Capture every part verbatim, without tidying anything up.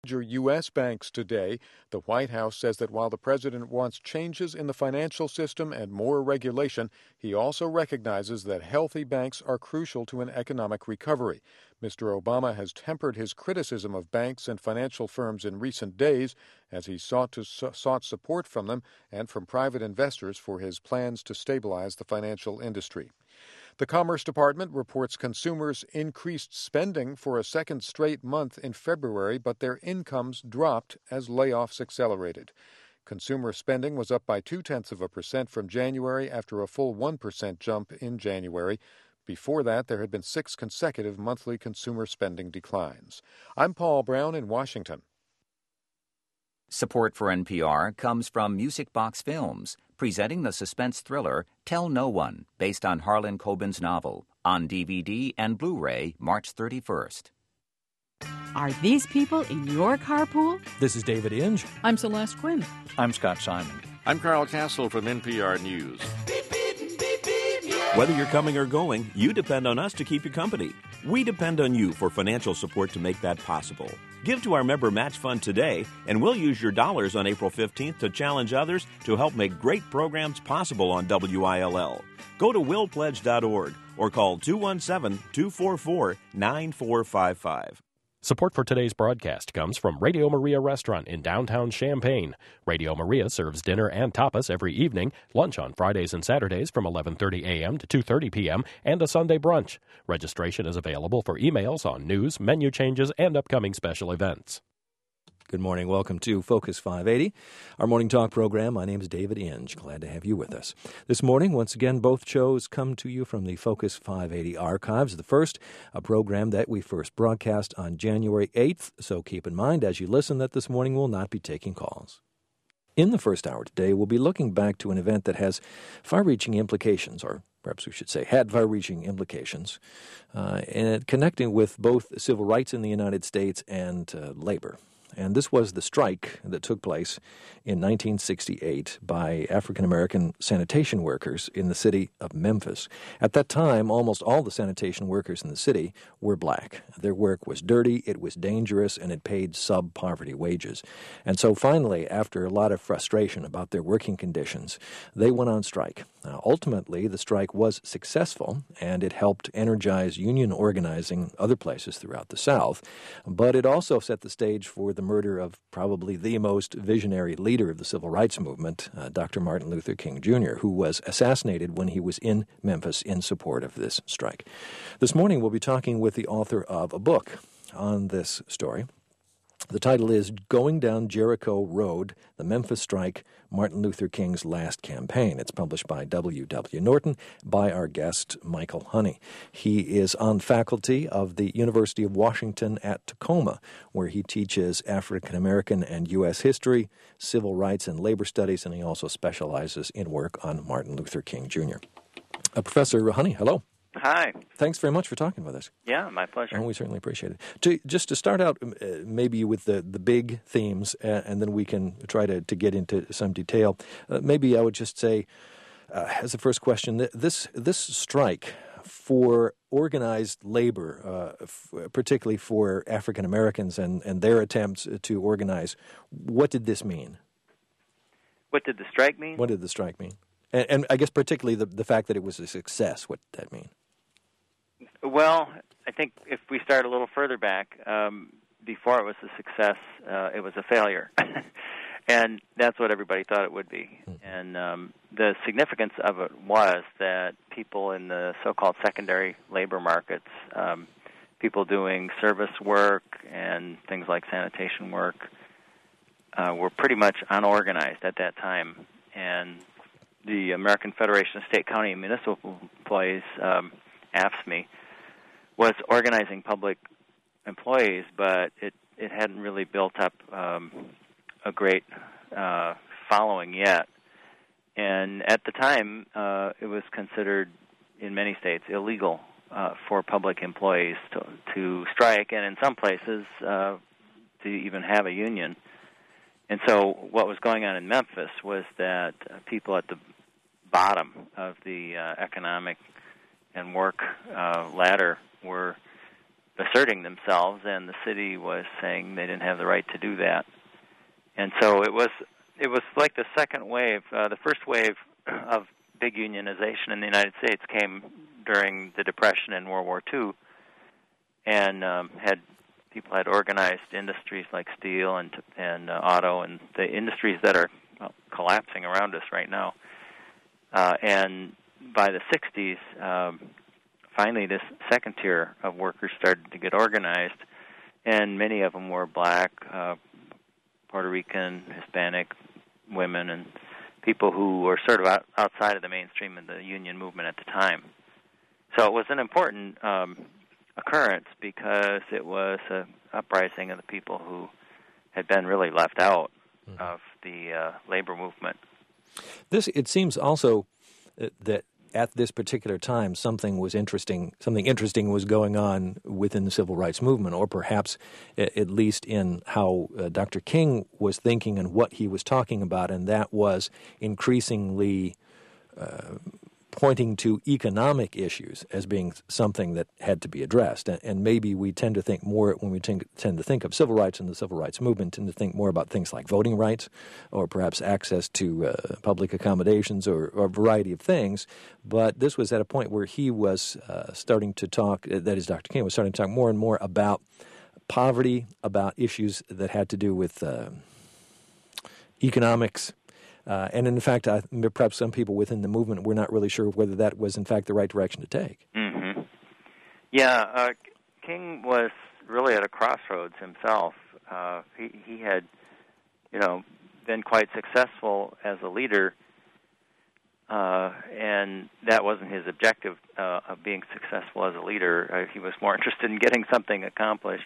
Major U S banks today. The White House says that while the president wants changes in the financial system and more regulation, he also recognizes that healthy banks are crucial to an economic recovery. Mister Obama has tempered his criticism of banks and financial firms in recent days as he sought to sought support from them and from private investors for his plans to stabilize the financial industry. The Commerce Department reports consumers increased spending for a second straight month in February, but their incomes dropped as layoffs accelerated. Consumer spending was up by two-tenths of a percent from January after a full one percent jump in January. Before that, there had been six consecutive monthly consumer spending declines. I'm Paul Brown in Washington. Support for N P R comes from Music Box Films, presenting the suspense thriller Tell No One, based on Harlan Coben's novel, on D V D and Blu-ray March thirty-first. Are these people in your carpool? This is David Inge. I'm Celeste Quinn. I'm Scott Simon. I'm Carl Castle from N P R News. Whether you're coming or going, you depend on us to keep you company. We depend on you for financial support to make that possible. Give to our member match fund today, and we'll use your dollars on April fifteenth to challenge others to help make great programs possible on W I L L. Go to will pledge dot org or call two one seven, two four four, nine four five five. Support for today's broadcast comes from Radio Maria Restaurant in downtown Champaign. Radio Maria serves dinner and tapas every evening, lunch on Fridays and Saturdays from eleven thirty a.m. to two thirty p.m., and a Sunday brunch. Registration is available for emails on news, menu changes, and upcoming special events. Good morning. Welcome to Focus five eighty, our morning talk program. My name is David Inge. Glad to have you with us. This morning, once again, both shows come to you from the Focus five eighty archives. The first, a program that we first broadcast on January eighth, so keep in mind as you listen that this morning we'll not be taking calls. In the first hour today, we'll be looking back to an event that has far-reaching implications, or perhaps we should say had far-reaching implications, uh, and connecting with both civil rights in the United States and uh, labor. And this was the strike that took place in nineteen sixty-eight by African-American sanitation workers in the city of Memphis. At that time, almost all the sanitation workers in the city were black. Their work was dirty, it was dangerous, and it paid sub-poverty wages. And so finally, after a lot of frustration about their working conditions, they went on strike. Now, ultimately, the strike was successful, and it helped energize union organizing other places throughout the South. But it also set the stage for the murder of probably the most visionary leader of the civil rights movement, uh, Doctor Martin Luther King Junior, who was assassinated when he was in Memphis in support of this strike. This morning, we'll be talking with the author of a book on this story. The title is Going Down Jericho Road, The Memphis Strike, Martin Luther King's Last Campaign. It's published by W W Norton by our guest, Michael Honey. He is on faculty of the University of Washington at Tacoma, where he teaches African American and U S history, civil rights and labor studies, and he also specializes in work on Martin Luther King Junior Uh, Professor Honey, hello. Hi. Thanks very much for talking with us. Yeah, my pleasure. And we certainly appreciate it. To, just to start out, uh, maybe with the, the big themes, uh, and then we can try to, to get into some detail. Uh, maybe I would just say, uh, as a first question, this this strike for organized labor, uh, f- particularly for African Americans and, and their attempts to organize, what did this mean? What did the strike mean? What did the strike mean? And, and I guess particularly the, the fact that it was a success, what did that mean? Well, I think if we start a little further back, um, before it was a success, uh, it was a failure. And that's what everybody thought it would be. Mm-hmm. And um, the significance of it was that people in the so-called secondary labor markets, um, people doing service work and things like sanitation work, uh, were pretty much unorganized at that time. And the American Federation of State, County, and Municipal Employees, um, A F S M E, was organizing public employees, but it, it hadn't really built up um, a great uh, following yet. And at the time, uh, it was considered, in many states, illegal uh, for public employees to, to strike, and in some places, uh, to even have a union. And so what was going on in Memphis was that uh, people at the bottom of the uh, economic and work uh, ladder were asserting themselves, and the city was saying they didn't have the right to do that. And so it was it was like the second wave. Uh, the first wave of big unionization in the United States came during the Depression and World War Two, and um, had people had organized industries like steel and and uh, auto and the industries that are well, collapsing around us right now. Uh, and by the sixties, um, finally this second tier of workers started to get organized, and many of them were black, uh, Puerto Rican, Hispanic women, and people who were sort of out, outside of the mainstream of the union movement at the time. So it was an important um, occurrence because it was an uprising of the people who had been really left out mm-hmm. of the uh, labor movement. This, it seems also that at this particular time something was interesting, something interesting was going on within the civil rights movement, or perhaps at least in how uh, Doctor King was thinking and what he was talking about, and that was increasingly uh, pointing to economic issues as being something that had to be addressed. And, and maybe we tend to think more, when we tend, tend to think of civil rights and the civil rights movement, tend to think more about things like voting rights or perhaps access to uh, public accommodations or, or a variety of things. But this was at a point where he was uh, starting to talk, that is, Doctor King was starting to talk more and more about poverty, about issues that had to do with uh, economics. Uh, and in fact, I, perhaps some people within the movement were not really sure whether that was in fact the right direction to take. Mm-hmm. Yeah, uh, King was really at a crossroads himself. Uh, he, he had, you know, been quite successful as a leader, uh, and that wasn't his objective uh, of being successful as a leader. Uh, he was more interested in getting something accomplished,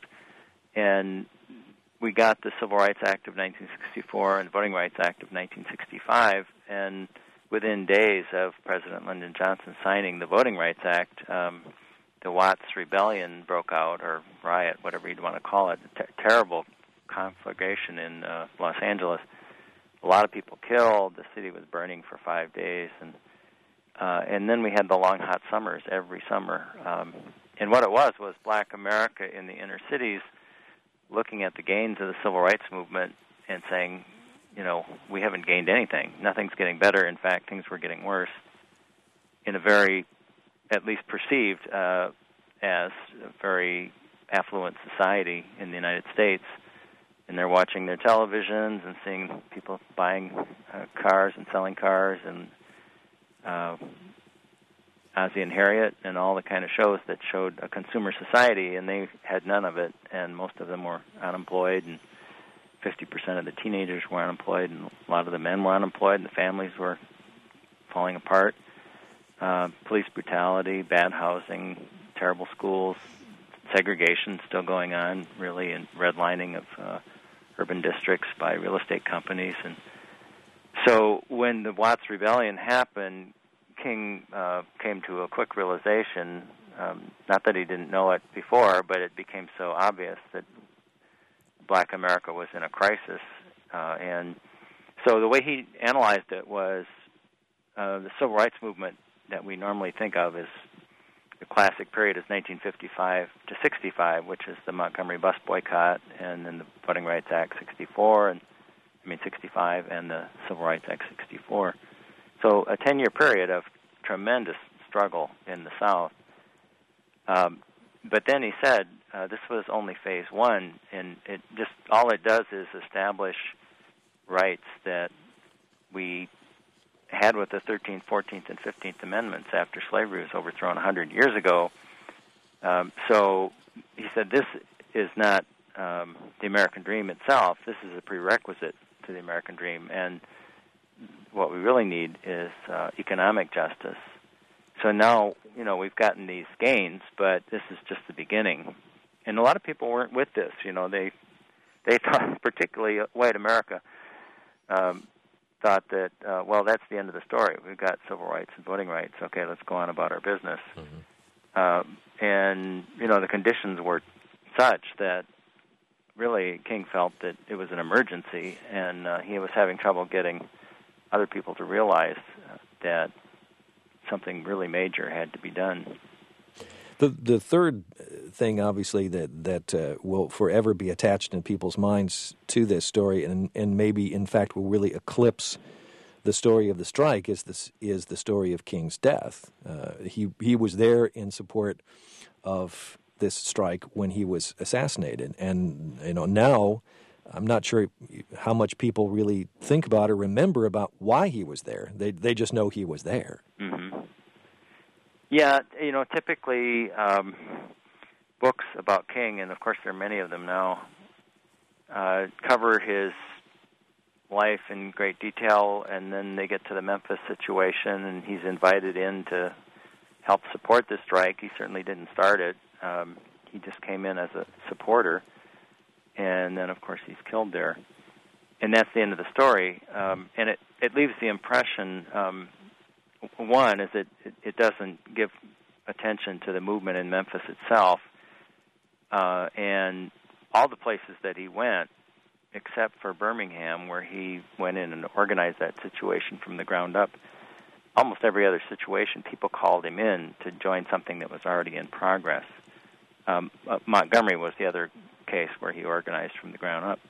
and we got the Civil Rights Act of nineteen sixty-four and the Voting Rights Act of nineteen sixty-five, and within days of President Lyndon Johnson signing the Voting Rights Act, um, the Watts Rebellion broke out, or riot, whatever you'd want to call it, a ter- terrible conflagration in uh, Los Angeles. A lot of people killed. The city was burning for five days, and uh, and then we had the long, hot summers every summer. Um, and what it was was Black America in the inner cities looking at the gains of the civil rights movement and saying, you know, we haven't gained anything. Nothing's getting better. In fact, things were getting worse in a very, at least perceived uh, as a very affluent society in the United States. And they're watching their televisions and seeing people buying uh, cars and selling cars and uh, Ozzie and Harriet and all the kind of shows that showed a consumer society, and they had none of it, and most of them were unemployed, and fifty percent of the teenagers were unemployed, and a lot of the men were unemployed, and the families were falling apart. Uh, police brutality, bad housing, terrible schools, segregation still going on, really, and redlining of uh, urban districts by real estate companies. And so when the Watts Rebellion happened, King uh, came to a quick realization, um, not that he didn't know it before, but it became so obvious that Black America was in a crisis. Uh, and so the way he analyzed it was uh, the civil rights movement that we normally think of as the classic period is nineteen fifty-five to sixty-five, which is the Montgomery bus boycott, and then the Voting Rights Act sixty-four, and I mean sixty-five, and the Civil Rights Act sixty-four. So a ten-year period of tremendous struggle in the South. Um, but then he said uh, this was only phase one, and it just all it does is establish rights that we had with the thirteenth, fourteenth, and fifteenth Amendments after slavery was overthrown one hundred years ago. Um, so he said this is not um, the American dream itself. This is a prerequisite to the American dream, and what we really need is uh, economic justice. So now, you know, we've gotten these gains, but this is just the beginning. And a lot of people weren't with this. You know, they they thought, particularly white America, um, thought that, uh, well, that's the end of the story. We've got civil rights and voting rights. Okay, let's go on about our business. Mm-hmm. Um, and, you know, the conditions were such that really King felt that it was an emergency, and uh, he was having trouble getting other people to realize uh, that something really major had to be done. The the third thing, obviously, that that uh, will forever be attached in people's minds to this story, and and maybe in fact will really eclipse the story of the strike, is this is the story of King's death. Uh, he he was there in support of this strike when he was assassinated, and you know now. I'm not sure how much people really think about or remember about why he was there. They they just know he was there. Mm-hmm. Yeah, you know, typically um, books about King, and of course there are many of them now, uh, cover his life in great detail, and then they get to the Memphis situation, and he's invited in to help support the strike. He certainly didn't start it. Um, he just came in as a supporter. And then, of course, he's killed there. And that's the end of the story. Um, and it, it leaves the impression, um, one, is that it, it doesn't give attention to the movement in Memphis itself. Uh, and all the places that he went, except for Birmingham, where he went in and organized that situation from the ground up, almost every other situation, people called him in to join something that was already in progress. Um, uh, Montgomery was the other case where he organized from the ground up.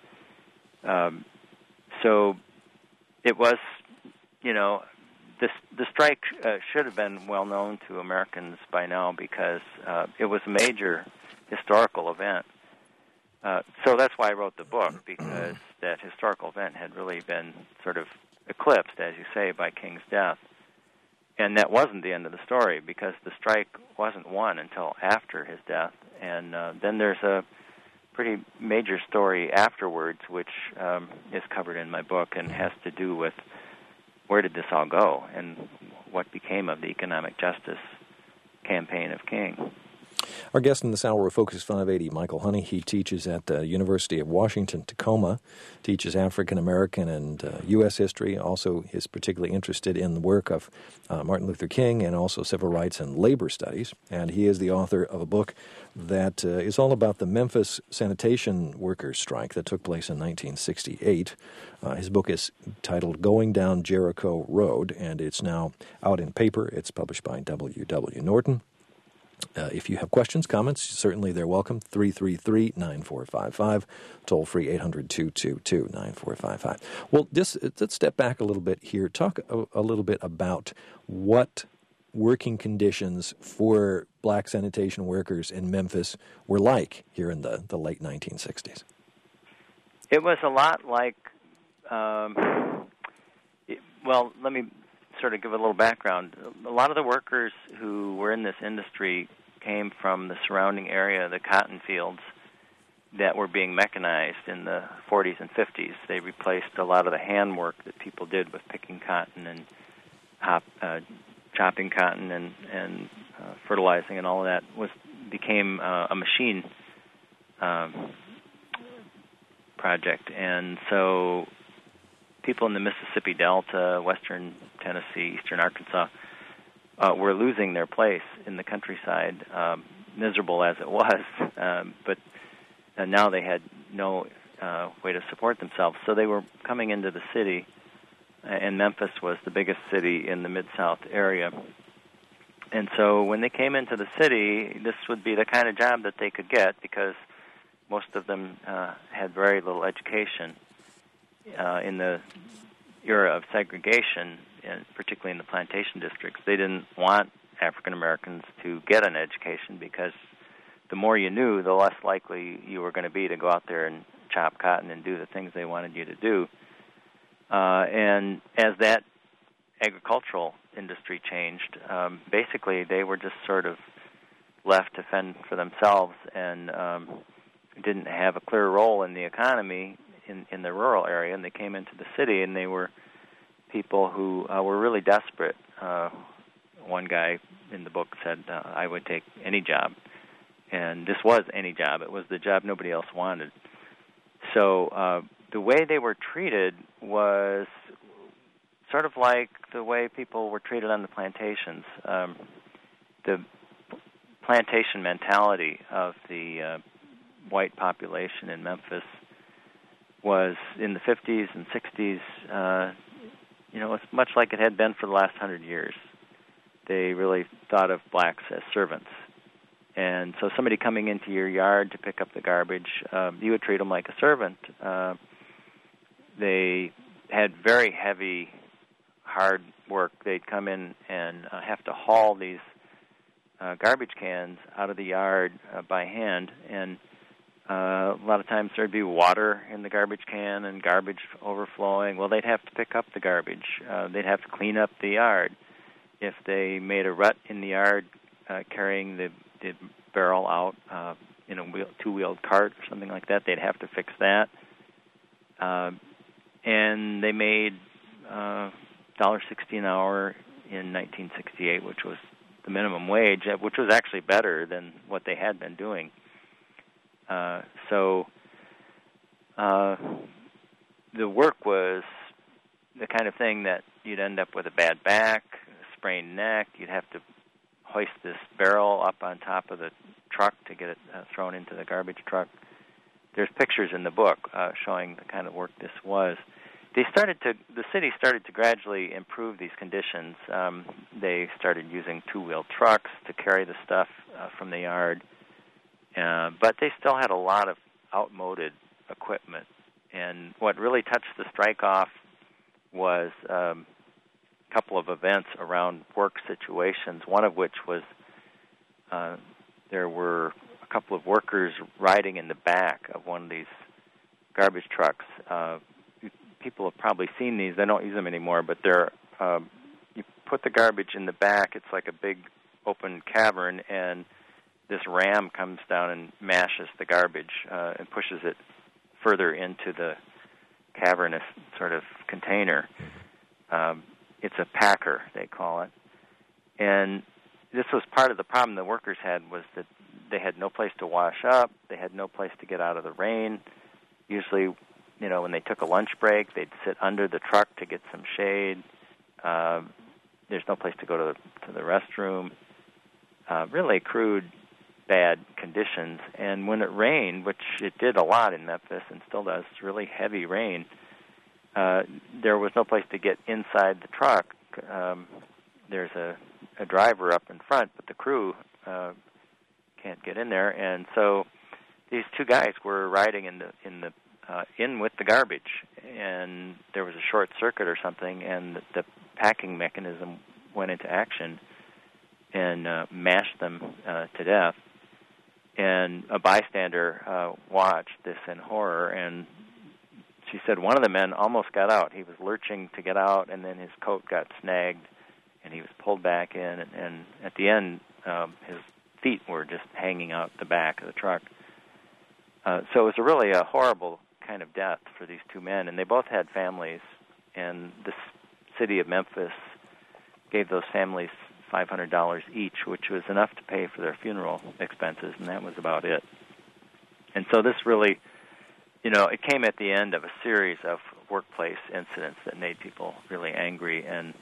Um, so it was, you know, this the strike uh, should have been well known to Americans by now because uh, it was a major historical event. Uh, so that's why I wrote the book, because that historical event had really been sort of eclipsed, as you say, by King's death. And that wasn't the end of the story, because the strike wasn't won until after his death. And uh, then there's a pretty major story afterwards, which um, is covered in my book and has to do with where did this all go and what became of the economic justice campaign of King. Our guest in this hour of Focus five eighty, Michael Honey. He teaches at the University of Washington, Tacoma, teaches African American and uh, U S history. Also is particularly interested in the work of uh, Martin Luther King and also civil rights and labor studies. And he is the author of a book that uh, is all about the Memphis sanitation workers' strike that took place in nineteen sixty-eight. Uh, his book is titled Going Down Jericho Road, and it's now out in paper. It's published by W W. Norton. Uh, if you have questions, comments, certainly they're welcome. three three three, nine four five five, toll-free eight hundred, two two two, nine four five five. Well, this, let's step back a little bit here. Talk a, a little bit about what working conditions for black sanitation workers in Memphis were like here in the, the late nineteen sixties. It was a lot like, um, it, well, let me sort of give a little background. A lot of the workers who were in this industry came from the surrounding area, the cotton fields that were being mechanized in the forties and fifties. They replaced a lot of the hand work that people did with picking cotton and hop, uh, chopping cotton and, and uh, fertilizing and all of that. Was became uh, a machine um, project. And so people in the Mississippi Delta, western Tennessee, eastern Arkansas, uh, were losing their place in the countryside, um, miserable as it was, um, but uh, now they had no uh, way to support themselves. So they were coming into the city, and Memphis was the biggest city in the Mid-South area. And so when they came into the city, this would be the kind of job that they could get, because most of them uh, had very little education. Uh, in the era of segregation, and particularly in the plantation districts, they didn't want African Americans to get an education, because the more you knew, the less likely you were going to be to go out there and chop cotton and do the things they wanted you to do. Uh, and as that agricultural industry changed, um, basically they were just sort of left to fend for themselves and um, didn't have a clear role in the economy in, in the rural area, and they came into the city, and they were people who uh, were really desperate. Uh, one guy in the book said, uh, I would take any job. And this was any job. It was the job nobody else wanted. So uh, the way they were treated was sort of like the way people were treated on the plantations. Um, the plantation mentality of the uh, white population in Memphis was in the fifties and sixties, uh, you know, it's much like it had been for the last hundred years. They really thought of blacks as servants, And so somebody coming into your yard to pick up the garbage, um, you would treat them like a servant. Uh, they had very heavy, hard work. They'd come in and uh, have to haul these uh, garbage cans out of the yard uh, by hand, and uh, a lot of times there'd be water in the garbage can and garbage overflowing. Well, they'd have to pick up the garbage. Uh, they'd have to clean up the yard. If they made a rut in the yard uh, carrying the, the barrel out uh, in a wheel, two-wheeled cart or something like that, they'd have to fix that. Uh, and they made uh, one dollar sixty an hour in nineteen sixty-eight, which was the minimum wage, which was actually better than what they had been doing. Uh, so uh, the work was the kind of thing that you'd end up with a bad back, a sprained neck. You'd have to hoist this barrel up on top of the truck to get it uh, thrown into the garbage truck. There's pictures in the book uh, showing the kind of work this was. They started to, the city started to gradually improve these conditions. Um, they started using two-wheel trucks to carry the stuff uh, from the yard, uh, but they still had a lot of outmoded equipment. And what really touched the strike off was um, a couple of events around work situations, one of which was uh, there were a couple of workers riding in the back of one of these garbage trucks. Uh, people have probably seen these. They don't use them anymore, but they're um, you put the garbage in the back. It's like a big open cavern, and this ram comes down and mashes the garbage uh, and pushes it further into the cavernous sort of container. Um, it's a packer, they call it. And this was part of the problem the workers had, was that they had no place to wash up. They had no place to get out of the rain. Usually, you know, when they took a lunch break, they'd sit under the truck to get some shade. Uh, there's no place to go to the, to the restroom. Uh, really crude, bad conditions. And when it rained, which it did a lot in Memphis and still does, really heavy rain, uh, there was no place to get inside the truck. Um, there's a, a driver up in front, but the crew uh, can't get in there. And so these two guys were riding in the in the Uh, in with the garbage, and there was a short circuit or something, and the, the packing mechanism went into action and uh, mashed them uh, to death. And a bystander uh, watched this in horror, and she said one of the men almost got out. He was lurching to get out, and then his coat got snagged, and he was pulled back in, and, and at the end, um, his feet were just hanging out the back of the truck. Uh, so it was a really a horrible kind of death for these two men, and they both had families, and the city of Memphis gave those families five hundred dollars each, which was enough to pay for their funeral expenses, and that was about it. And so this really, you know, it came at the end of a series of workplace incidents that made people really angry, and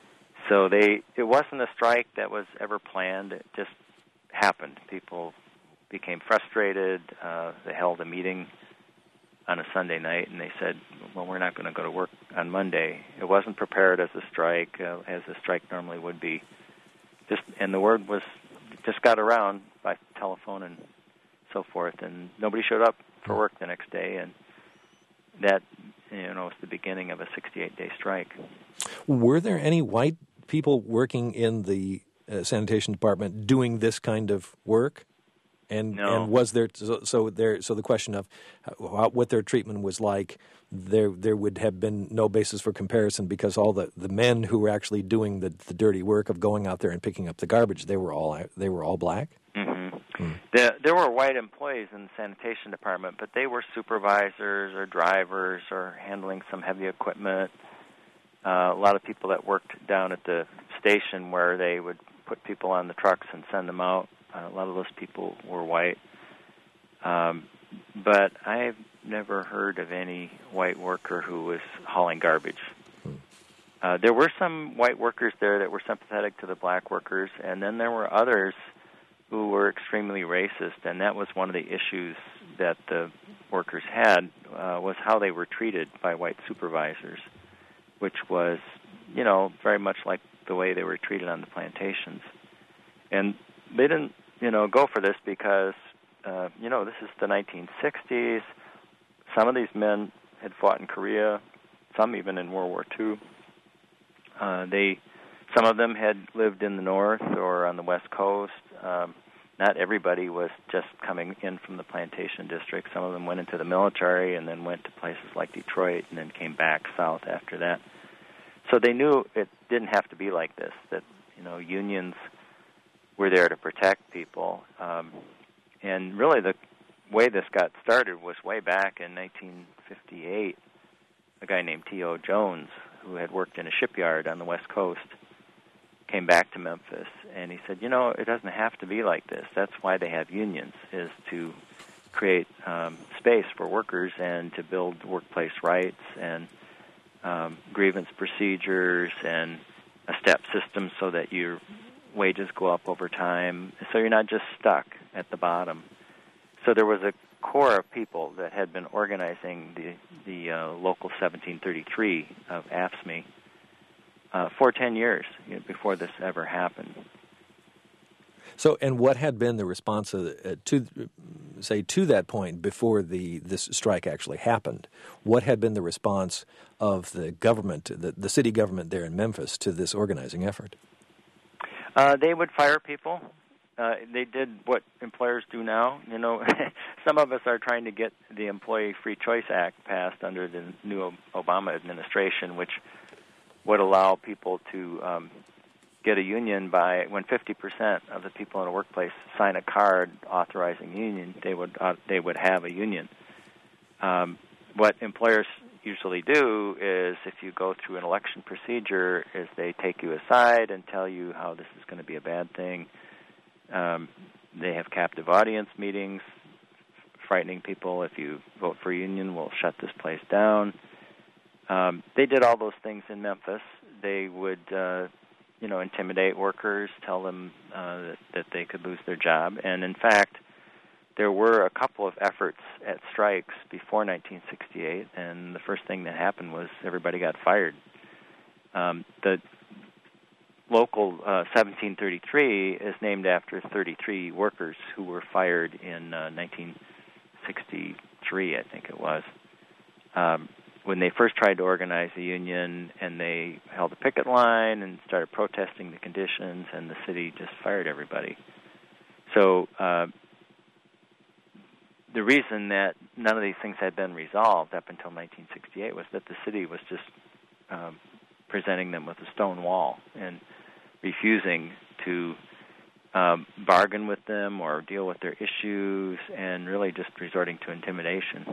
so they, it wasn't a strike that was ever planned. It just happened. People became frustrated. Uh, they held a meeting on a Sunday night, and they said, well, we're not going to go to work on Monday. It wasn't prepared as a strike, uh, as a strike normally would be. Just and the word was just got around by telephone and so forth, and nobody showed up for work the next day, and that, you know, was the beginning of a sixty-eight day strike. Were there any white people working in the uh, sanitation department doing this kind of work? And no. and was there so, so there so the question of how, what their treatment was like, there there would have been no basis for comparison, because all the, the men who were actually doing the, the dirty work of going out there and picking up the garbage, they were all they were all black. Mm-hmm. Mm. The, there were white employees in the sanitation department, but they were supervisors or drivers or handling some heavy equipment. Uh, a lot of people that worked down at the station where they would put people on the trucks and send them out. Uh, a lot of those people were white. Um, but I've never heard of any white worker who was hauling garbage. Uh, there were some white workers there that were sympathetic to the black workers, and then there were others who were extremely racist, and that was one of the issues that the workers had, uh, was how they were treated by white supervisors, which was, you know, very much like the way they were treated on the plantations. And they didn't you know, go for this because, uh, you know, this is the nineteen sixties. Some of these men had fought in Korea, some even in World War Two. Uh, they, some of them had lived in the North or on the West Coast. Um, not everybody was just coming in from the plantation district. Some of them went into the military and then went to places like Detroit and then came back south after that. So they knew it didn't have to be like this, that, you know, unions were there to protect people. Um, and really the way this got started was way back in nineteen fifty-eight. A guy named T O Jones, who had worked in a shipyard on the West Coast, came back to Memphis, and he said, you know, it doesn't have to be like this. That's why they have unions, is to create um, space for workers and to build workplace rights and um, grievance procedures and a step system so that your wages go up over time, so you're not just stuck at the bottom. So there was a core of people that had been organizing the, the uh, local seventeen thirty-three of A F S C M E Uh, for ten years, you know, before this ever happened. So, and what had been the response of, uh, to, say, to that point before the this strike actually happened? What had been the response of the government, the, the city government there in Memphis, to this organizing effort? Uh, they would fire people. Uh, they did what employers do now. You know, some of us are trying to get the Employee Free Choice Act passed under the new Obama administration, which would allow people to um, get a union by when fifty percent of the people in a workplace sign a card authorizing a union, they would uh, they would have a union. Um, what employers usually do is, if you go through an election procedure, is they take you aside and tell you how this is going to be a bad thing. Um, they have captive audience meetings, frightening people. If you vote for a union, we'll shut this place down. Um, they did all those things in Memphis. They would, uh, you know, intimidate workers, tell them uh, that, that they could lose their job. And in fact, there were a couple of efforts at strikes before nineteen sixty-eight, and the first thing that happened was everybody got fired. Um, the local uh, seventeen thirty-three is named after thirty-three workers who were fired in uh, nineteen sixty-three, I think it was. Um, when they first tried to organize a union, and they held a picket line and started protesting the conditions, and the city just fired everybody. So uh, the reason that none of these things had been resolved up until nineteen sixty-eight was that the city was just um, presenting them with a stone wall and refusing to um, bargain with them or deal with their issues, and really just resorting to intimidation.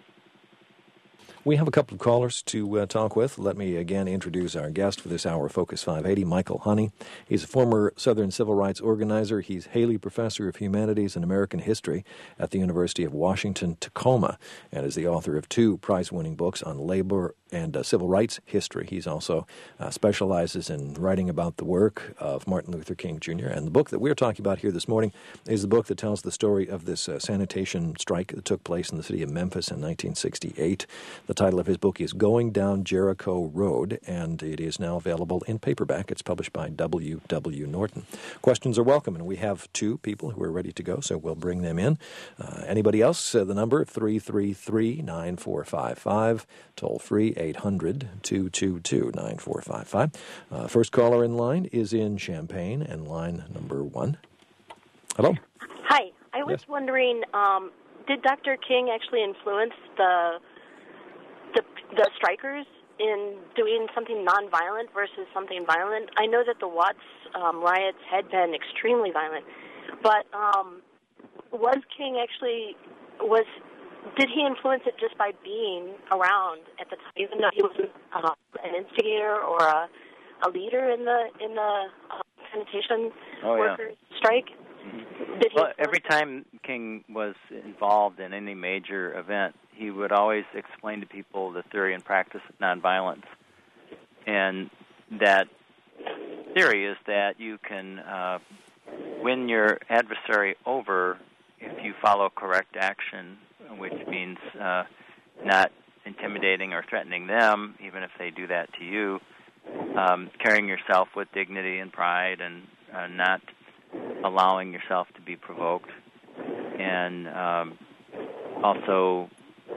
We have a couple of callers to uh, talk with. Let me again introduce our guest for this hour of Focus five eighty, Michael Honey. He's a former Southern civil rights organizer. He's Haley Professor of Humanities and American History at the University of Washington, Tacoma, and is the author of two prize-winning books on labor and uh, civil rights history. He's also uh, specializes in writing about the work of Martin Luther King Junior And the book that we're talking about here this morning is the book that tells the story of this uh, sanitation strike that took place in the city of Memphis in nineteen sixty-eight. The title of his book is Going Down Jericho Road, and it is now available in paperback. It's published by W W. Norton. Questions are welcome, and we have two people who are ready to go, so we'll bring them in. Uh, anybody else? Uh, the number, three three three, nine four five five, toll free, eight hundred, two two two, nine four five five. Uh, first caller in line is in Champaign, and line number one. Hello. Hi. I was Yes. wondering, um, did Doctor King actually influence the the the strikers in doing something nonviolent versus something violent? I know that the Watts um, riots had been extremely violent, but um, was King actually was did he influence it just by being around at the time, even though he wasn't uh, an instigator or a, a leader in the in the uh, sanitation Oh, yeah. workers strike? Did he Well, every time King was involved in any major event, he would always explain to people the theory and practice of nonviolence. And that theory is that you can uh, win your adversary over if you follow correct action, which means uh, not intimidating or threatening them, even if they do that to you, um, carrying yourself with dignity and pride, and uh, not allowing yourself to be provoked, and um, also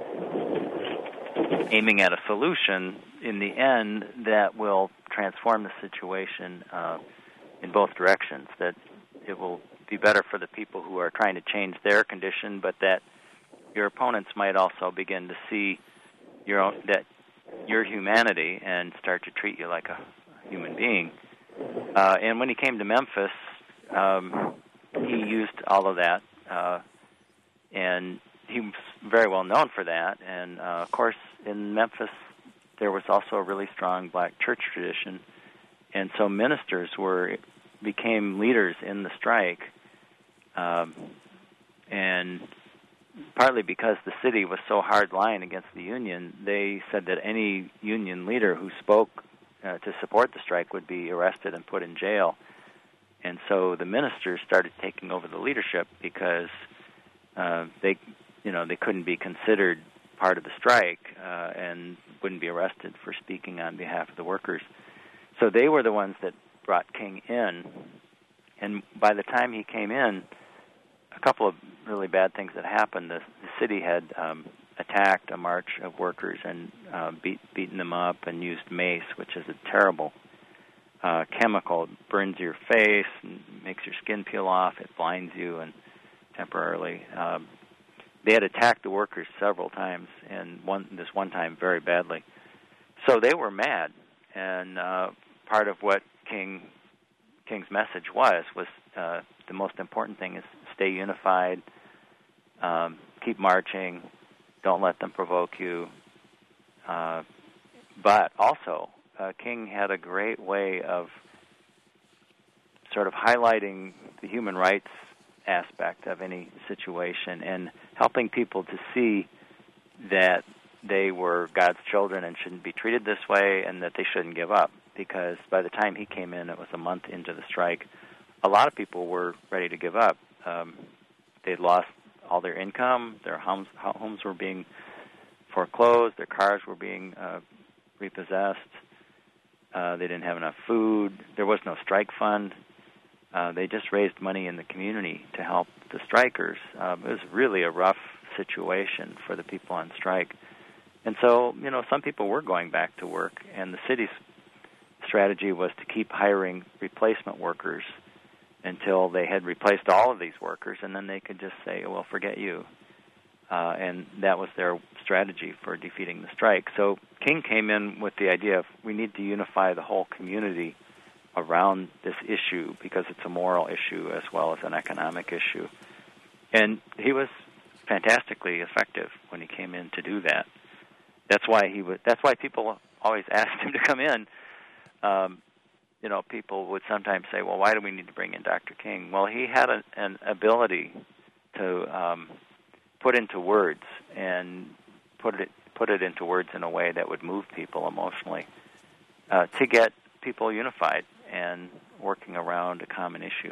aiming at a solution in the end that will transform the situation uh, in both directions, that it will be better for the people who are trying to change their condition, but that your opponents might also begin to see your own, that your humanity and start to treat you like a human being. Uh, and when he came to Memphis, um, he used all of that, uh, and he was very well known for that. And, uh, of course, in Memphis, there was also a really strong black church tradition, and so ministers were became leaders in the strike, um, and partly because the city was so hard-line against the union, they said that any union leader who spoke uh, to support the strike would be arrested and put in jail. And so the ministers started taking over the leadership because uh, they, you know, they couldn't be considered part of the strike uh, and wouldn't be arrested for speaking on behalf of the workers. So they were the ones that brought King in. And by the time he came in, a couple of really bad things had happened. The, the city had um, attacked a march of workers and uh, beat, beaten them up and used mace, which is a terrible uh, chemical. It burns your face and makes your skin peel off. It blinds you and temporarily. Um, they had attacked the workers several times, and one this one time very badly. So they were mad, and uh, part of what King King's message was was uh, the most important thing is stay unified, um, keep marching, don't let them provoke you. Uh, but also, uh, King had a great way of sort of highlighting the human rights aspect of any situation and helping people to see that they were God's children and shouldn't be treated this way and that they shouldn't give up. Because by the time he came in, it was a month into the strike, a lot of people were ready to give up. Um, they'd lost all their income, their homes, homes were being foreclosed, their cars were being uh, repossessed, uh, they didn't have enough food, there was no strike fund. Uh, they just raised money in the community to help the strikers. Um, it was really a rough situation for the people on strike. And so, you know, some people were going back to work, and the city's strategy was to keep hiring replacement workers until they had replaced all of these workers, and then they could just say, well, forget you. Uh, and that was their strategy for defeating the strike. So King came in with the idea of we need to unify the whole community around this issue because it's a moral issue as well as an economic issue. And he was fantastically effective when he came in to do that. That's why he was, that's why people always asked him to come in. Um, you know, people would sometimes say, well, why do we need to bring in Doctor King? Well, he had a, an ability to um, put into words and put it put it into words in a way that would move people emotionally uh, to get people unified and working around a common issue.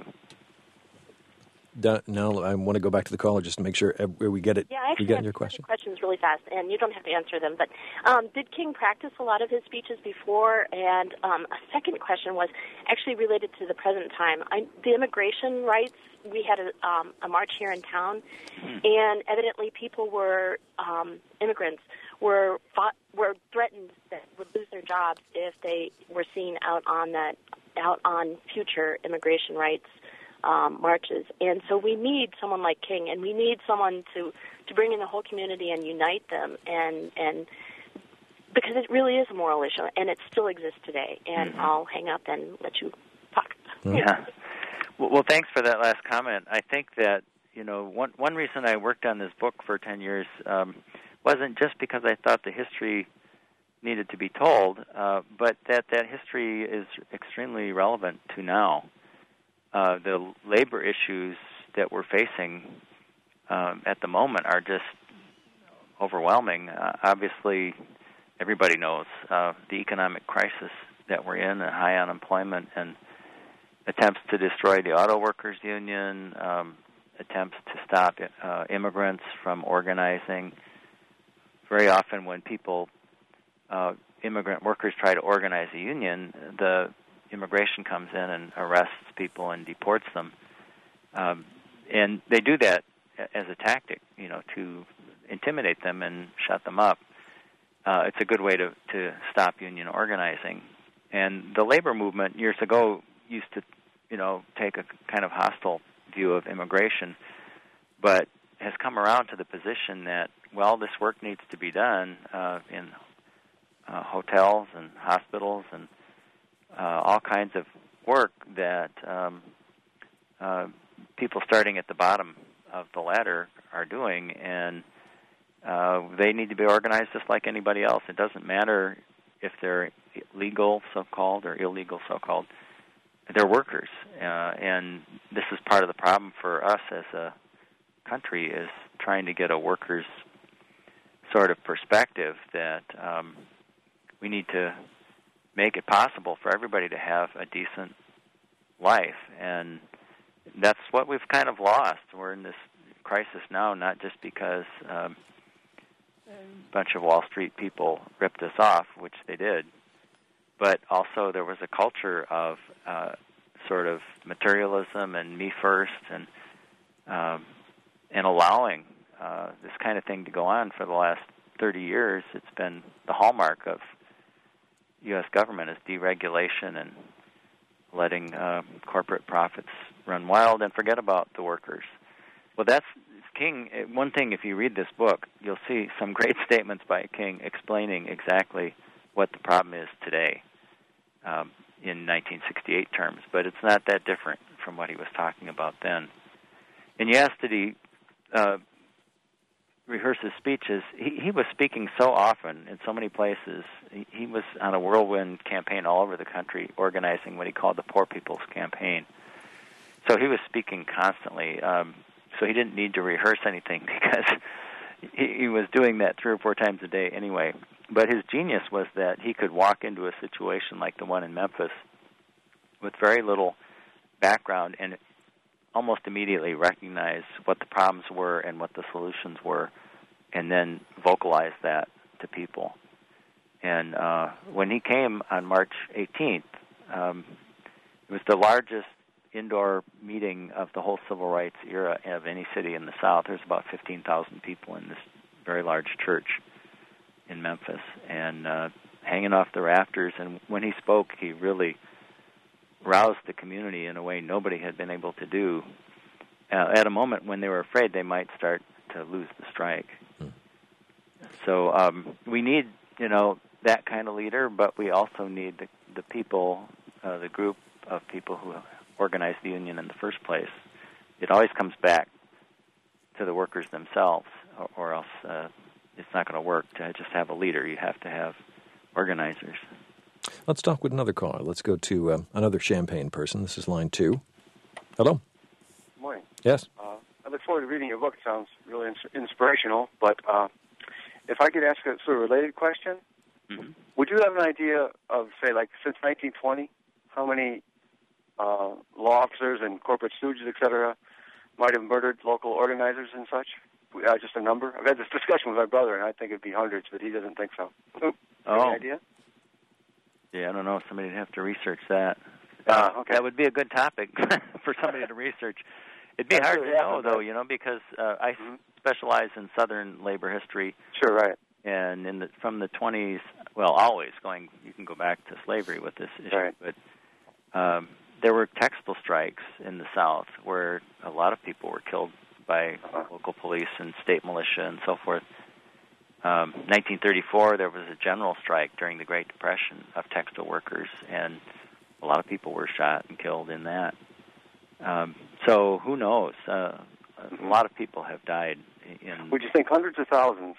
Now, I want to go back to the caller just to make sure we get it. Yeah, I actually we get have your question. questions really fast, and you don't have to answer them. But um, did King practice a lot of his speeches before? And um, a second question was actually related to the present time. I, the immigration rights, we had a, um, a march here in town, mm-hmm. and evidently people were, um, immigrants, were fought, were threatened that would lose their jobs if they were seen out on that, out on future immigration rights Um, marches. And so we need someone like King, and we need someone to, to bring in the whole community and unite them, and and because it really is a moral issue, and it still exists today. And mm-hmm. I'll hang up and let you talk. Yeah. Well, well, thanks for that last comment. I think that, you know, one one reason I worked on this book for ten years um, wasn't just because I thought the history needed to be told, uh, but that that history is extremely relevant to now. Uh, the labor issues that we're facing um, at the moment are just overwhelming. Uh, obviously, everybody knows uh, the economic crisis that we're in, and high unemployment, and attempts to destroy the auto workers union, um, attempts to stop uh, immigrants from organizing. Very often when people, uh, immigrant workers try to organize a union, the immigration comes in and arrests people and deports them. Um, and they do that as a tactic, you know, to intimidate them and shut them up. Uh, it's a good way to, to stop union organizing. And the labor movement years ago used to, you know, take a kind of hostile view of immigration, but has come around to the position that, well, this work needs to be done uh, in uh, hotels and hospitals and uh, all kinds of work that um, uh, people starting at the bottom of the ladder are doing, and uh, they need to be organized just like anybody else. It doesn't matter if they're legal, so-called, or illegal, so-called. They're workers, uh, and this is part of the problem for us as a country, is trying to get a workers' sort of perspective that um, we need to make it possible for everybody to have a decent life, and that's what we've kind of lost. We're in this crisis now, not just because um, a bunch of Wall Street people ripped us off, which they did, but also there was a culture of uh, sort of materialism and me first, and um, and allowing uh, this kind of thing to go on for the last thirty years. It's been the hallmark of U S government, is deregulation and letting uh, corporate profits run wild and forget about the workers. Well, that's King. One thing, if you read this book, you'll see some great statements by King explaining exactly what the problem is today um, in nineteen sixty-eight terms, but it's not that different from what he was talking about then. And you asked, did he uh, rehearse his speeches? He, he was speaking so often in so many places. He, he was on a whirlwind campaign all over the country, organizing what he called the Poor People's Campaign. So he was speaking constantly. Um, so he didn't need to rehearse anything because he, he was doing that three or four times a day anyway. But his genius was that he could walk into a situation like the one in Memphis with very little background and almost immediately recognize what the problems were and what the solutions were, and then vocalize that to people. And uh, when he came on March eighteenth, um, it was the largest indoor meeting of the whole civil rights era of any city in the South. There's about fifteen thousand people in this very large church in Memphis, and uh, hanging off the rafters. And when he spoke, he really roused the community in a way nobody had been able to do uh, at a moment when they were afraid they might start to lose the strike. Hmm. So um, we need, you know, that kind of leader, but we also need the, the people, uh, the group of people who organized the union in the first place. It always comes back to the workers themselves, or, or else uh, it's not going to work to just have a leader. You have to have organizers. Let's talk with another caller. Let's go to uh, another Champaign person. This is line two. Hello. Good morning. Yes. Uh, I look forward to reading your book. It sounds really ins- inspirational. But uh, if I could ask a sort of related question, mm-hmm. would you have an idea of, say, like since nineteen twenty, how many uh, law officers and corporate stooges, et cetera, might have murdered local organizers and such? Uh, just a number? I've had this discussion with my brother, and I think it'd be hundreds, but he doesn't think so. Oh. Any idea? Yeah, I don't know. Somebody would have to research that. Uh, okay. That would be a good topic for somebody to research. It'd be That's hard really to know, awesome, though, right? you know, because uh, I mm-hmm. specialize specialize in Southern labor history. Sure, right. And in the, from the twenties, well, always going, you can go back to slavery with this issue, right. but um, there were textile strikes in the South where a lot of people were killed by uh-huh. local police and state militia and so forth. Um, nineteen thirty-four, there was a general strike during the Great Depression of textile workers, and a lot of people were shot and killed in that. Um, so who knows? Uh, a lot of people have died. In, Would you think hundreds of thousands?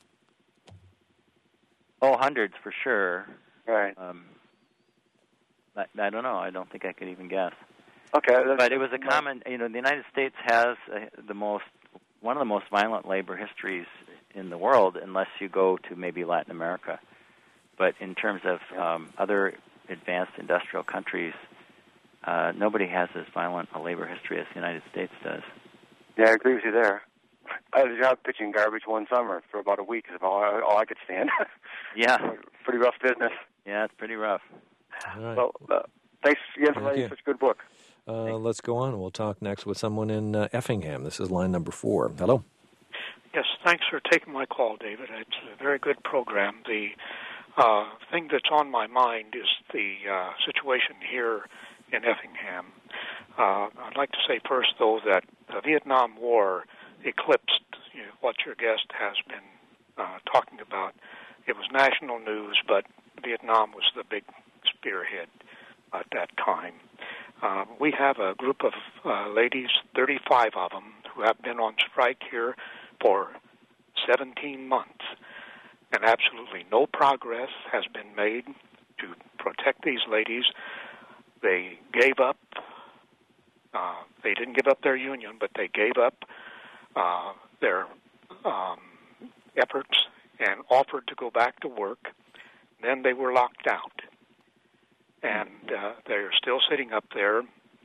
Oh, hundreds for sure. Right. Um, I, I don't know. I don't think I could even guess. Okay. But it was a common, you know, the United States has uh, the most, one of the most violent labor histories in the world, unless you go to maybe Latin America. But in terms of um, other advanced industrial countries, uh, nobody has as violent a labor history as the United States does. Yeah, I agree with you there. I had a job pitching garbage one summer for about a week. Is all I, all I could stand. Yeah. Pretty rough business. Yeah, it's pretty rough. All right. Well, uh, thanks again for Thank writing you. such a good book. Uh, let's go on. We'll talk next with someone in uh, Effingham. This is line number four. Hello. Yes, thanks for taking my call, David. It's a very good program. The uh, thing that's on my mind is the uh, situation here in Effingham. Uh, I'd like to say first, though, that the Vietnam War eclipsed you know, what your guest has been uh, talking about. It was national news, but Vietnam was the big spearhead at that time. Uh, we have a group of uh, ladies, thirty-five of them, who have been on strike here for seventeen months, and absolutely no progress has been made to protect these ladies. They gave up. Uh, they didn't give up their union, but they gave up uh, their um, efforts and offered to go back to work. Then they were locked out. And uh, they're still sitting up there.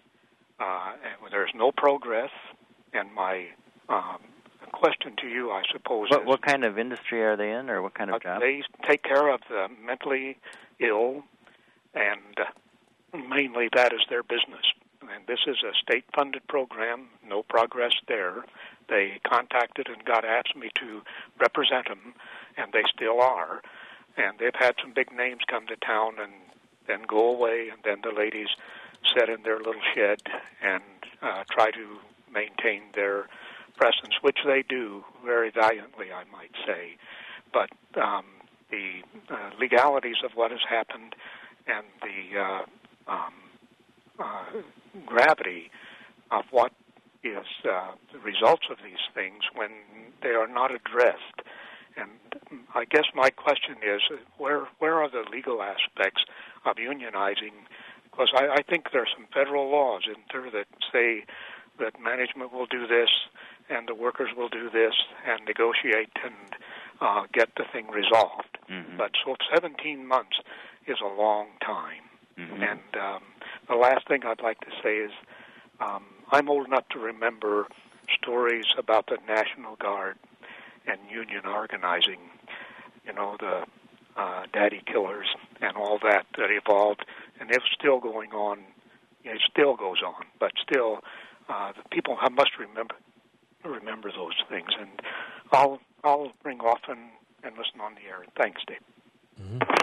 Uh, and there's no progress. And my um, question to you, I suppose, what, is... What kind of industry are they in, or what kind of uh, job? They take care of the mentally ill, and uh, mainly that is their business. And this is a state-funded program, no progress there. They contacted and got asked me to represent them, and they still are. And they've had some big names come to town and then go away, and then the ladies sit in their little shed and uh, try to maintain their presence, which they do very valiantly, I might say. But um, the uh, legalities of what has happened and the uh, um, uh, gravity of what is uh, the results of these things when they are not addressed. And I guess my question is, where where are the legal aspects of unionizing? Because I, I think there are some federal laws in there that say that management will do this and the workers will do this and negotiate and uh, get the thing resolved. Mm-hmm. But so seventeen months is a long time. Mm-hmm. And um, the last thing I'd like to say is um, I'm old enough to remember stories about the National Guard and union organizing, you know, the uh, daddy killers and all that that evolved, and it's still going on. It still goes on, but still, uh, the people must remember remember those things. And I'll I'll ring off and, and listen on the air. Thanks, Dave. Mm-hmm.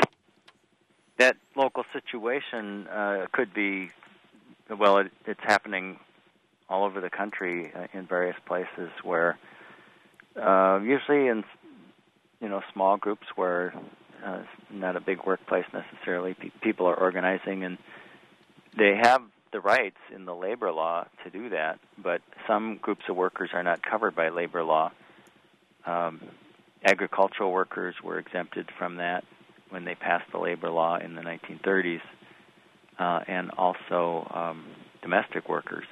That local situation uh, could be, well, it, it's happening all over the country uh, in various places where. Uh, usually in, you know, small groups where uh, it's not a big workplace necessarily. Pe- people are organizing, and they have the rights in the labor law to do that, but some groups of workers are not covered by labor law. Um, agricultural workers were exempted from that when they passed the labor law in the nineteen thirties, uh, and also um, domestic workers.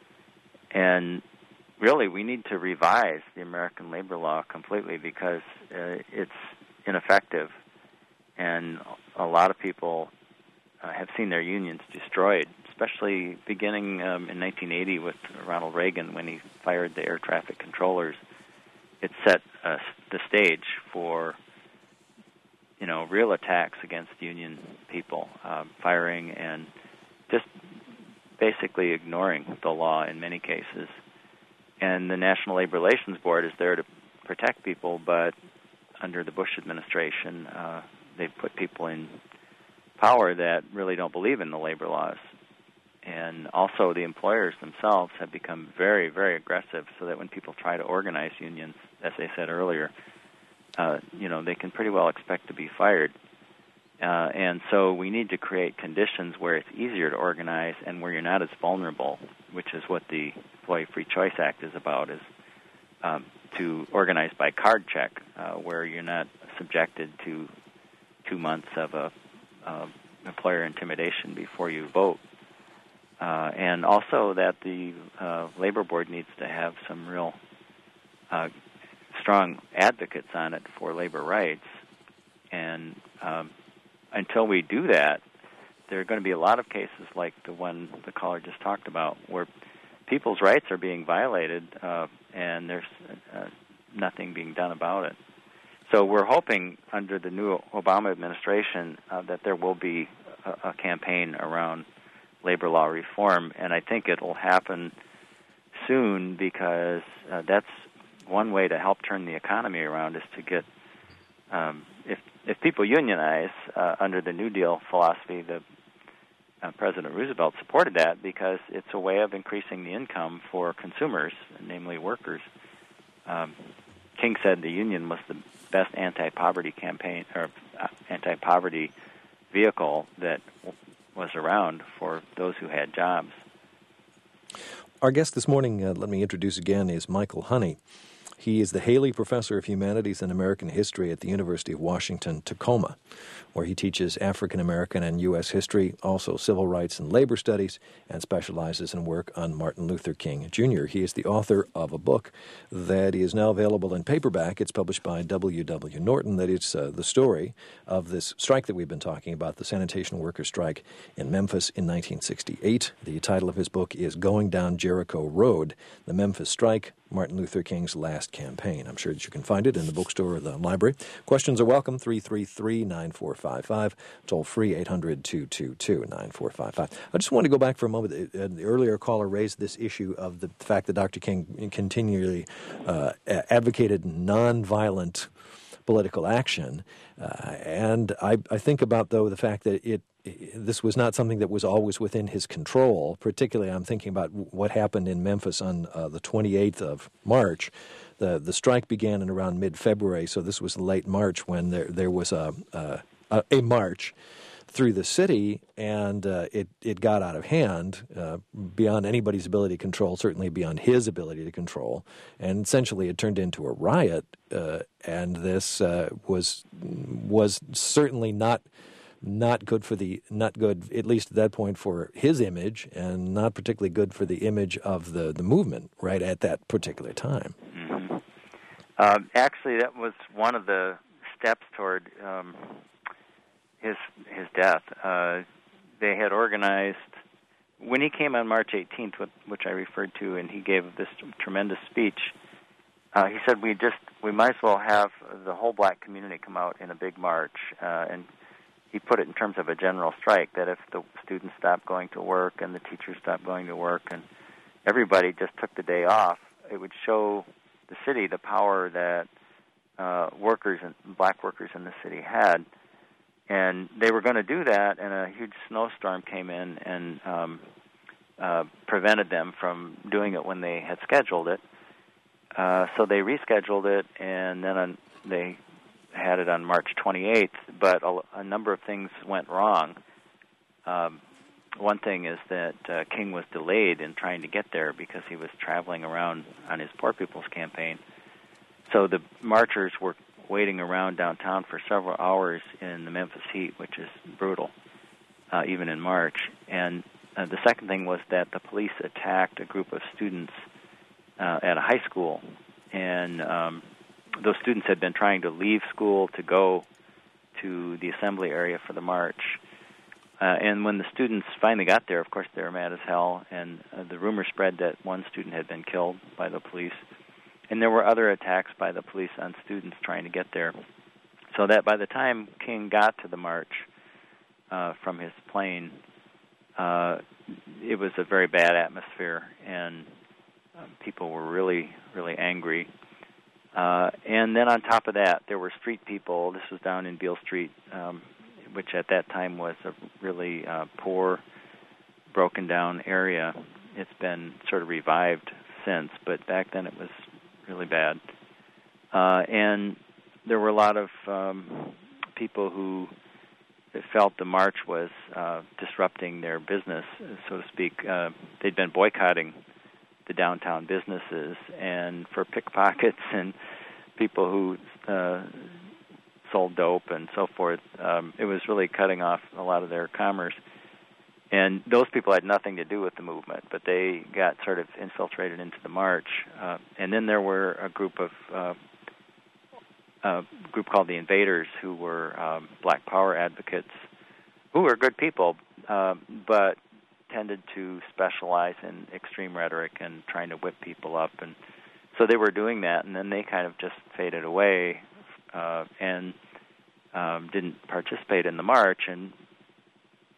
And really, we need to revise the American labor law completely because uh, it's ineffective, and a lot of people uh, have seen their unions destroyed, especially beginning um, in nineteen eighty with Ronald Reagan when he fired the air traffic controllers. It set uh, the stage for, you know, real attacks against union people, uh, firing and just basically ignoring the law in many cases. And the National Labor Relations Board is there to protect people, but under the Bush administration, uh, they've put people in power that really don't believe in the labor laws. And also the employers themselves have become very, very aggressive so that when people try to organize unions, as I said earlier, uh, you know, they can pretty well expect to be fired. Uh, and so we need to create conditions where it's easier to organize and where you're not as vulnerable, which is what the Employee Free Choice Act is about, is um, to organize by card check, uh, where you're not subjected to two months of a uh, employer intimidation before you vote. Uh, and also that the uh, Labor Board needs to have some real uh, strong advocates on it for labor rights. And um, until we do that, there are going to be a lot of cases like the one the caller just talked about, where people's rights are being violated uh, and there's uh, nothing being done about it. So we're hoping under the new Obama administration uh, that there will be a, a campaign around labor law reform, and I think it'll happen soon because uh, that's one way to help turn the economy around is to get um, if if people unionize uh, under the New Deal philosophy, the uh, President Roosevelt supported that because it's a way of increasing the income for consumers, namely workers. Um, King said the union was the best anti-poverty campaign or uh, anti-poverty vehicle that w- was around for those who had jobs. Our guest this morning, uh, let me introduce again, is Michael Honey. He is the Haley Professor of Humanities and American History at the University of Washington, Tacoma, where he teaches African American and U S history, also civil rights and labor studies, and specializes in work on Martin Luther King Junior He is the author of a book that is now available in paperback. It's published by W W. Norton. That is uh, the story of this strike that we've been talking about, the sanitation workers' strike in Memphis in nineteen sixty-eight. The title of his book is Going Down Jericho Road, The Memphis Strike, Martin Luther King's Last Campaign. I'm sure that you can find it in the bookstore or the library. Questions are welcome, three three three, nine four five five, toll free, eight hundred, two two two, nine four five five. I just want to go back for a moment. The earlier caller raised this issue of the fact that Doctor King continually uh, advocated nonviolent political action. Uh, and I, I think about, though, the fact that it this was not something that was always within his control. Particularly, I'm thinking about what happened in Memphis on uh, the twenty-eighth of March. The the strike began in around mid-February, so this was late March when there there was a a, a march through the city, and uh, it it got out of hand uh, beyond anybody's ability to control, certainly beyond his ability to control, and essentially it turned into a riot. Uh, and this uh, was was certainly not. Not good for the, not good, at least at that point, for his image, and not particularly good for the image of the, the movement right at that particular time. Mm-hmm. Uh, actually, that was one of the steps toward um, his his death. Uh, they had organized, when he came on March eighteenth, which I referred to, and he gave this tremendous speech, uh, he said, we just, we might as well have the whole black community come out in a big march, uh, and he put it in terms of a general strike, that if the students stopped going to work and the teachers stopped going to work and everybody just took the day off, it would show the city the power that uh, workers and black workers in the city had. And they were going to do that, and a huge snowstorm came in and um, uh, prevented them from doing it when they had scheduled it. Uh, so they rescheduled it, and then on, they had it on March twenty-eighth, but a, a number of things went wrong. Um, one thing is that uh, King was delayed in trying to get there because he was traveling around on his Poor People's Campaign. So the marchers were waiting around downtown for several hours in the Memphis heat, which is brutal, uh, even in March. And uh, the second thing was that the police attacked a group of students uh, at a high school, and um, those students had been trying to leave school to go to the assembly area for the march. Uh, and when the students finally got there, of course, they were mad as hell, and uh, the rumor spread that one student had been killed by the police. And there were other attacks by the police on students trying to get there. So that by the time King got to the march uh, from his plane, uh, it was a very bad atmosphere, and um, people were really, really angry. Uh, and then on top of that, there were street people. This was down in Beale Street, um, which at that time was a really uh, poor, broken-down area. It's been sort of revived since, but back then it was really bad. Uh, and there were a lot of um, people who felt the march was uh, disrupting their business, so to speak. Uh, they'd been boycotting the downtown businesses, and for pickpockets and people who uh, sold dope and so forth, um, it was really cutting off a lot of their commerce. And those people had nothing to do with the movement, but they got sort of infiltrated into the march. Uh, and then there were a group of uh, a group called the Invaders, who were um, Black Power advocates, who were good people, uh, but tended to specialize in extreme rhetoric and trying to whip people up. And so they were doing that, and then they kind of just faded away uh, and um, didn't participate in the march. And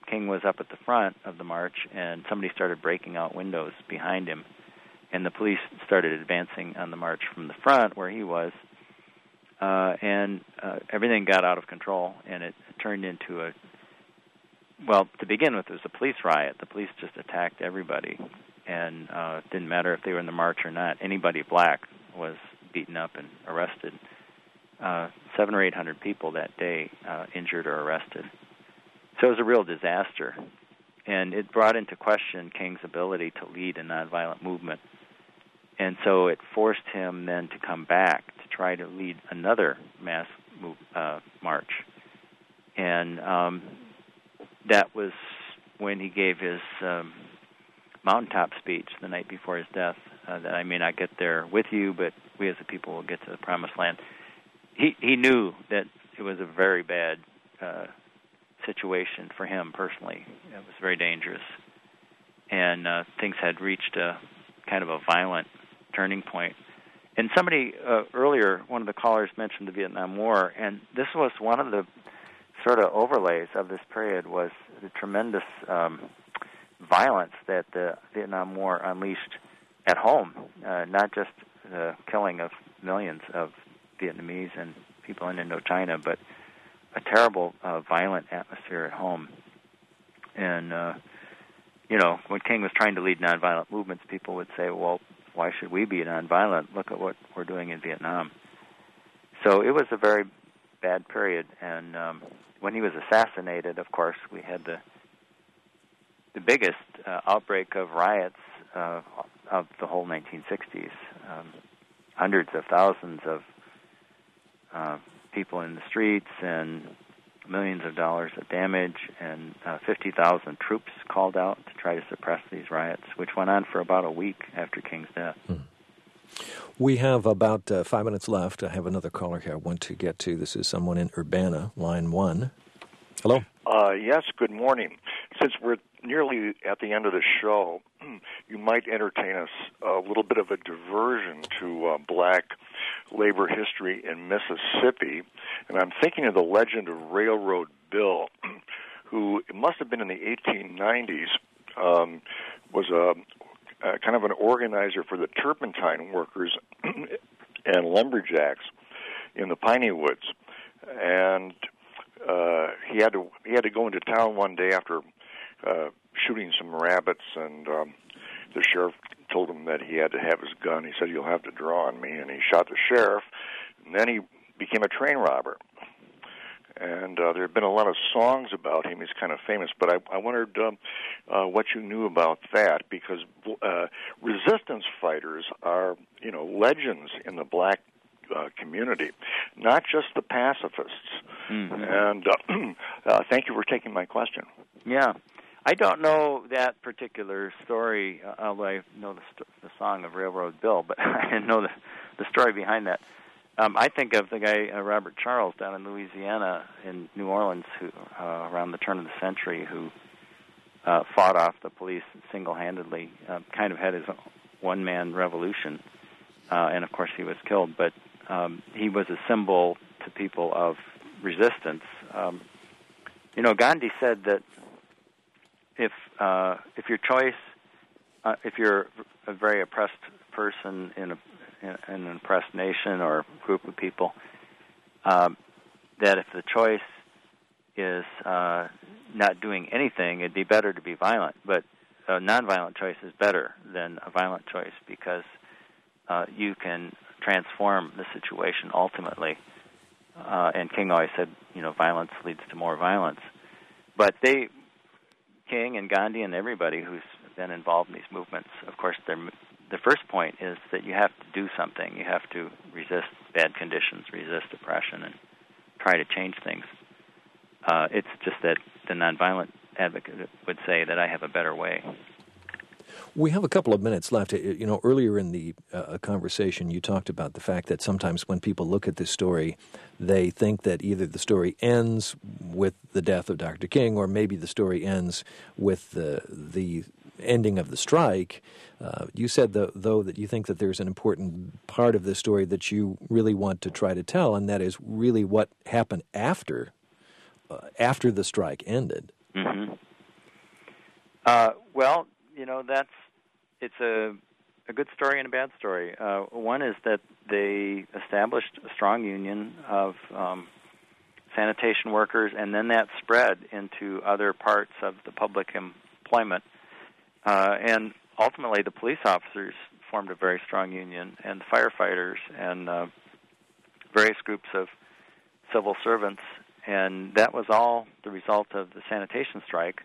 King was up at the front of the march, and somebody started breaking out windows behind him, and the police started advancing on the march from the front where he was, uh, and uh, everything got out of control, and it turned into a, well, to begin with, it was a police riot. The police just attacked everybody, and uh, it didn't matter if they were in the march or not. Anybody black was beaten up and arrested. Uh, seven or eight hundred people that day uh, injured or arrested. So it was a real disaster, and it brought into question King's ability to lead a nonviolent movement. And so it forced him then to come back to try to lead another mass move, uh, march. And um, that was when he gave his um, mountaintop speech the night before his death, uh, that I may not get there with you, but we as a people will get to the promised land. He he knew that it was a very bad uh, situation for him personally. It was very dangerous. And uh, things had reached a kind of a violent turning point. And somebody uh, earlier, one of the callers mentioned the Vietnam War, and this was one of the sort of overlays of this period was the tremendous um, violence that the Vietnam War unleashed at home, uh, not just the killing of millions of Vietnamese and people in Indochina, but a terrible, uh, violent atmosphere at home. And, uh, you know, when King was trying to lead nonviolent movements, people would say, well, why should we be nonviolent? Look at what we're doing in Vietnam. So it was a very bad period. And um, when he was assassinated, of course, we had the the biggest uh, outbreak of riots uh, of the whole nineteen sixties. Um, hundreds of thousands of uh, people in the streets and millions of dollars of damage, and uh, fifty thousand troops called out to try to suppress these riots, which went on for about a week after King's death. Hmm. We have about uh, five minutes left. I have another caller here I want to get to. This is someone in Urbana, line one. Hello? Uh, yes, good morning. Since we're nearly at the end of the show, you might entertain us a little bit of a diversion to uh, black labor history in Mississippi. And I'm thinking of the legend of Railroad Bill, who it must have been in the eighteen nineties, um, was a, a kind of an organizer for the turpentine workers and lumberjacks in the Piney Woods. And uh, he had to he had to go into town one day after uh, shooting some rabbits, and um, the sheriff told him that he had to have his gun. He said, "You'll have to draw on me," and he shot the sheriff. And then he became a train robber. And uh, there have been a lot of songs about him. He's kind of famous, but I, I wondered um, uh, what you knew about that, because uh, resistance fighters are, you know, legends in the black uh, community, not just the pacifists. Mm-hmm. And uh, uh, thank you for taking my question. Yeah. I don't know that particular story, uh, although I know the, st- the song of Railroad Bill, but I didn't know the, the story behind that. Um, I think of the guy, uh, Robert Charles, down in Louisiana, in New Orleans, who uh, around the turn of the century, who uh, fought off the police single-handedly, uh, kind of had his one-man revolution, uh, and of course he was killed, but um, he was a symbol to people of resistance. Um, you know, Gandhi said that if uh, if your choice, uh, if you're a very oppressed person in a in an oppressed nation or group of people, um, that if the choice is uh, not doing anything, it'd be better to be violent. But a nonviolent choice is better than a violent choice, because uh, you can transform the situation ultimately. Uh, and King always said, you know, violence leads to more violence. But they, King and Gandhi and everybody who's been involved in these movements, of course, they're the first point is that you have to do something. You have to resist bad conditions, resist oppression, and try to change things. Uh, it's just that the nonviolent advocate would say that I have a better way. We have a couple of minutes left. You know, earlier in the uh, conversation, you talked about the fact that sometimes when people look at this story, they think that either the story ends with the death of Doctor King, or maybe the story ends with the the ending of the strike. Uh, you said, though, though, that you think that there's an important part of the story that you really want to try to tell, and that is really what happened after uh, after the strike ended. Mm-hmm. Uh, well, you know, that's it's a a good story and a bad story. Uh, one is that they established a strong union of um, sanitation workers, and then that spread into other parts of the public employment. Uh, and ultimately, the police officers formed a very strong union, and the firefighters, and uh, various groups of civil servants, and that was all the result of the sanitation strike.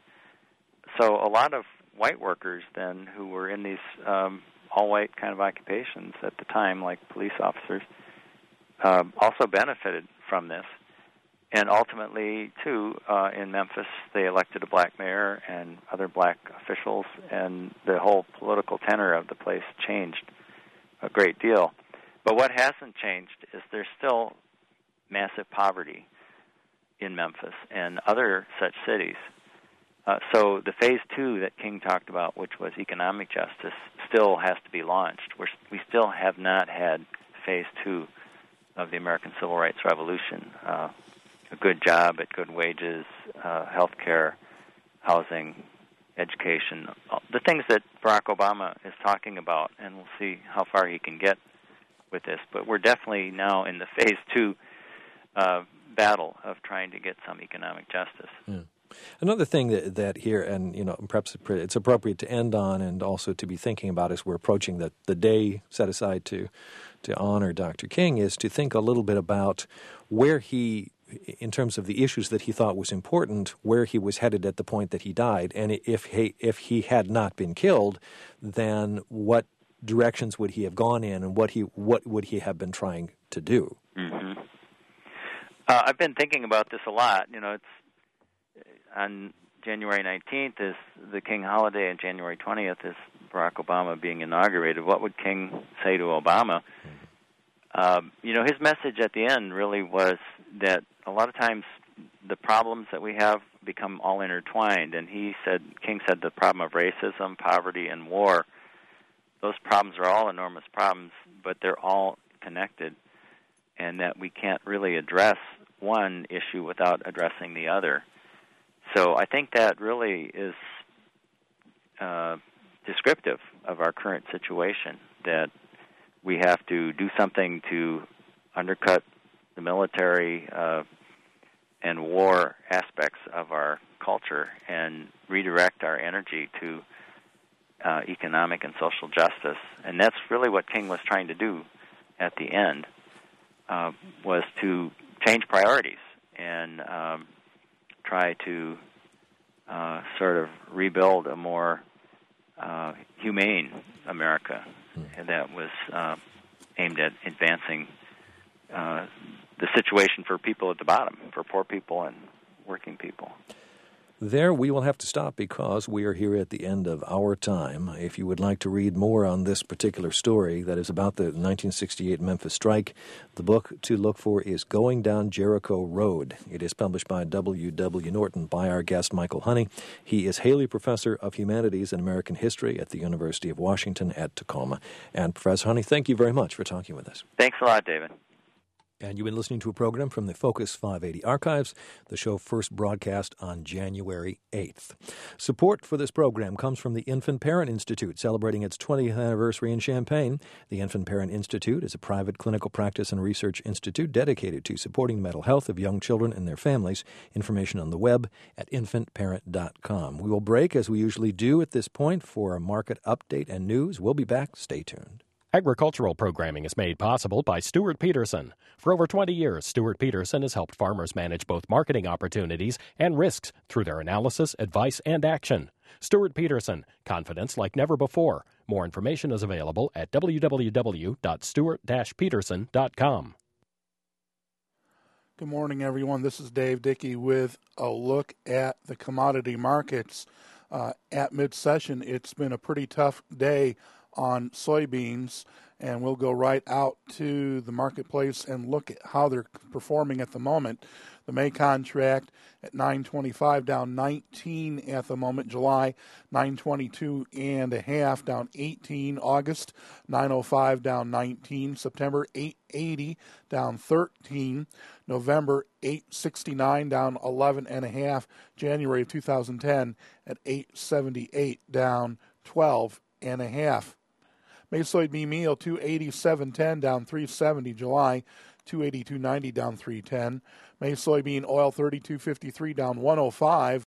So a lot of white workers then who were in these um, all-white kind of occupations at the time, like police officers, uh, also benefited from this. And ultimately, too, uh, in Memphis, they elected a black mayor and other black officials, and the whole political tenor of the place changed a great deal. But what hasn't changed is there's still massive poverty in Memphis and other such cities. Uh, so the phase two that King talked about, which was economic justice, still has to be launched. We're, we still have not had phase two of the American Civil Rights Revolution. Uh, a good job at good wages, uh, health care, housing, education, the things that Barack Obama is talking about, and we'll see how far he can get with this. But we're definitely now in the phase two uh, battle of trying to get some economic justice. Yeah. Another thing that, that here, and you know, perhaps it's appropriate to end on and also to be thinking about as we're approaching the, the day set aside to to honor Doctor King, is to think a little bit about where he, in terms of the issues that he thought was important, where he was headed at the point that he died, and if he, if he had not been killed, then what directions would he have gone in, and what he what would he have been trying to do? Mm-hmm. Uh, I've been thinking about this a lot. You know, it's on January nineteenth is the King holiday, and January twentieth is Barack Obama being inaugurated. What would King say to Obama? Um, you know, his message at the end really was that a lot of times the problems that we have become all intertwined. And he said, King said, the problem of racism, poverty, and war, those problems are all enormous problems, but they're all connected, and that we can't really address one issue without addressing the other. So I think that really is uh, descriptive of our current situation, that we have to do something to undercut the military uh, and war aspects of our culture and redirect our energy to uh, economic and social justice. And that's really what King was trying to do at the end, uh, was to change priorities and um, try to uh, sort of rebuild a more uh, humane America that was uh, aimed at advancing uh, the situation for people at the bottom, for poor people and working people. There we will have to stop because we are here at the end of our time. If you would like to read more on this particular story that is about the nineteen sixty-eight Memphis strike, the book to look for is Going Down Jericho Road. It is published by W W. Norton by our guest, Michael Honey. He is Haley Professor of Humanities and American History at the University of Washington at Tacoma. And Professor Honey, thank you very much for talking with us. Thanks a lot, David. And you've been listening to a program from the Focus five eighty archives. The show first broadcast on January eighth. Support for this program comes from the Infant Parent Institute, celebrating its twentieth anniversary in Champaign. The Infant Parent Institute is a private clinical practice and research institute dedicated to supporting the mental health of young children and their families. Information on the web at infant parent dot com. We will break, as we usually do at this point, for a market update and news. We'll be back. Stay tuned. Agricultural programming is made possible by Stuart Peterson. For over twenty years, Stuart Peterson has helped farmers manage both marketing opportunities and risks through their analysis, advice, and action. Stuart Peterson, confidence like never before. More information is available at w w w dot stuart dash peterson dot com. Good morning, everyone. This is Dave Dickey with a look at the commodity markets. Uh, at mid-session, it's been a pretty tough day on soybeans, and we'll go right out to the marketplace and look at how they're performing at the moment. The May contract at nine twenty-five down nineteen at the moment. July nine twenty-two and a half down eighteen. August nine oh five down nineteen. September eight eighty down thirteen. November eight sixty-nine, down eleven and a half. January of two thousand ten at eight seventy-eight, down twelve and a half. May soybean meal two eighty-seven ten, down three seventy. July two eighty-two ninety, down three ten. May soybean oil thirty-two fifty-three, down one oh five.